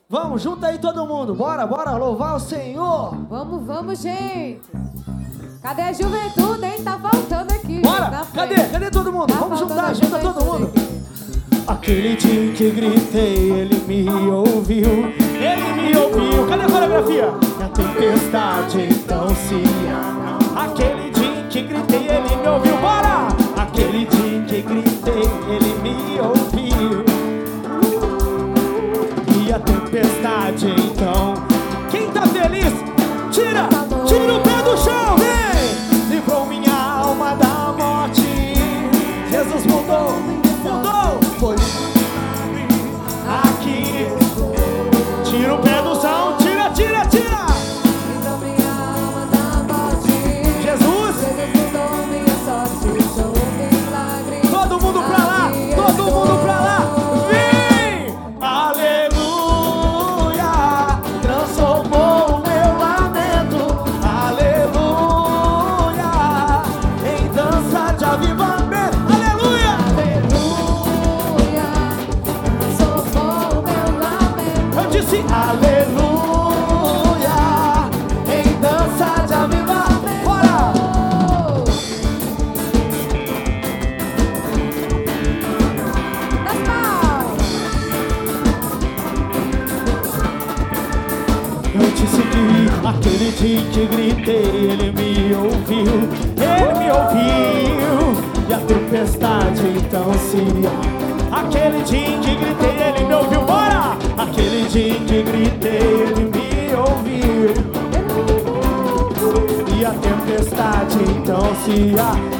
Vamos, junta aí todo mundo. Bora, bora louvar o Senhor. Vamos, vamos, gente. Cadê a juventude, hein? Tá faltando aqui. Bora, cadê todo mundo? Vamos juntar, junta todo mundo. Aquele dia em que gritei, ele me ouviu. Ele me ouviu. Cadê a coreografia? Na tempestade então se acalmou. Aquele dia em que gritei, ele me ouviu. Bora! Aquele dia em que gritei, ele me ouviu. E a tempestade então. Quem tá feliz? Tira o pé do chão, vem! Livrou minha alma da morte. Jesus mudou, foi aqui. Tira o pé do chão, tira! Livrou minha alma da morte. Jesus mudou minha sorte, sou um milagre. Todo mundo pra lá, vem! Aleluia, transformou o meu lamento. Aleluia, em dança de avivamento. Aleluia, Transformou o meu lamento. eu disse aleluia, em dança de avivamento. Bora! Das mãos. Eu disse que aquele dia que gritei, ele me ouviu. E a tempestade então se. Aquele dia que gritei, ele me ouviu. Bora! Aquele dia que gritei, ele me ouviu. E a tempestade então se